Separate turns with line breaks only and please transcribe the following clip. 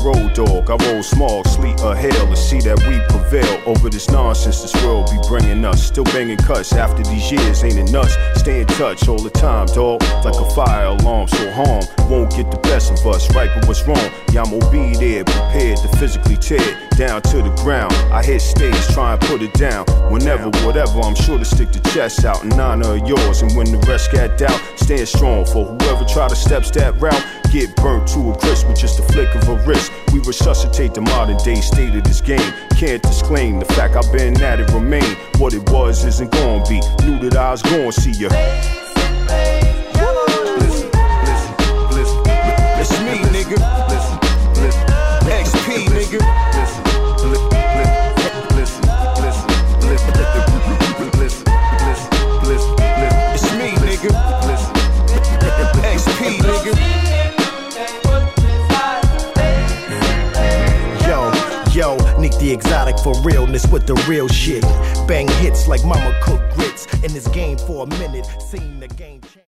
road dog. I roll small, sleet or hail to see that we prevail over this nonsense this world be bringing us. Still banging cuts after these years, ain't it nuts? Stay in touch all the time, dog. Like a fire alarm, so harm won't get the best of us. Right, but what's wrong? Y'all will be there, prepared to physically tear it down to the ground. I hit stage, try and put it down. Whenever, whatever, I'm sure to stick the chest out in honor of yours. And when the rest got doubt, stand strong for whoever try to step that route. Get burnt to a crisp with just a flick of a wrist. We resuscitate the modern day state of this game. Can't disclaim the fact I've been at it, remain. What it was isn't gonna be. Knew that I was gonna see ya. Listen, it's me, nigga. Listen, XP, nigga. Listen, it's me, nigga. Listen, XP, nigga.
Yo, Nick the Exotic for realness with the real shit. Bang hits like mama cook grits. In this game for a minute, seen the game change.